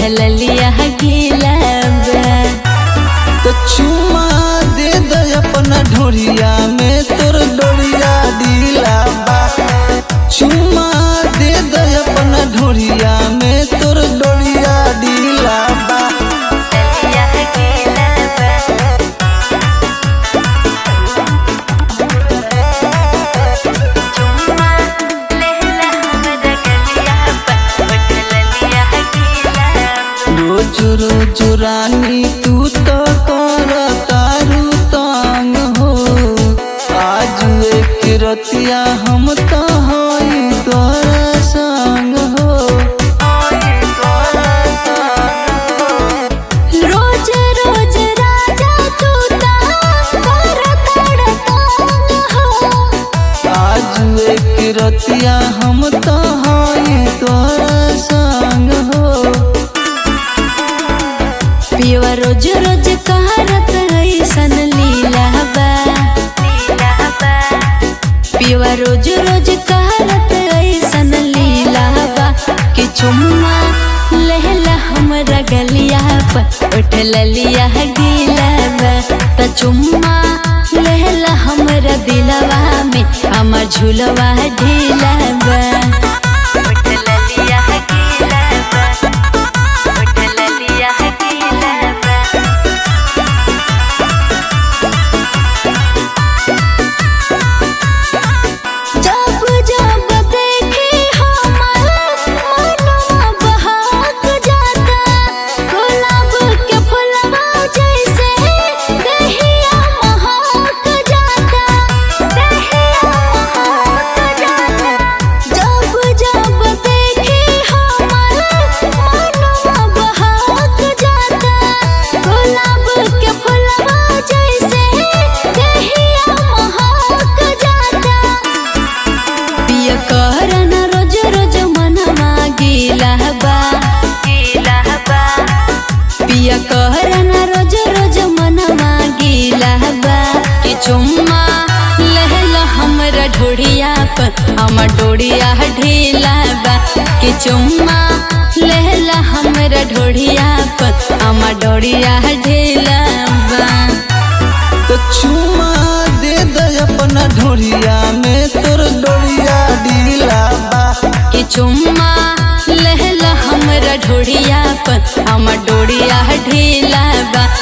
उठलिया गीला बा। तो चुमा दे दे अपना ढोरिया में तोर डोरिया ढीला बा। चुमा दे दे अपना ढोरिया में तोर डोरिया ढीला बा। रोज रोज रानी तू तो कर तारू तंग हो। आज एक रतिया हम तो हई तोरा संग हो। रोज रोज राजा तू ता कर तड़तंग हो। आज एक रतिया हम तो हई तोरा संग हो। पियवा रोज रोज कहरत ऐसन लीला बा। पियवा रोज रोज कहरत ऐसन लीला बा कि चुम्मा लहला हमरा गलिया पर उठलिया गीला बा। त चुम्मा लहला हमरा दिलवा में हमर झुलवा ढीला बा। जब जब देखी हमर मनवा बहक जाता। गुलाब के फुलवा जैसे दहिया महक जाता। जब जब देखी हमर मनवा बहक जाता। गुलाब के फुलवा जैसे दहिया महक जाता। पिया करन रोज रोज मनवा गीला बा। पिया करन रोज रोज मनवा गीला बा कि चुम्मा लहला हमरा ढोड़िया पर हमर डोरिया ढीला बा। कि चुम्मा लहला हमरा ढोड़िया पर हमर डोरिया ढीला बा। तो चुमा दे दे अपना ढोरिया में तोर डोरिया ढीला बा। कि चुम्मा लहला हमरा ढोड़िया पर हमर डोरिया ढीला बा।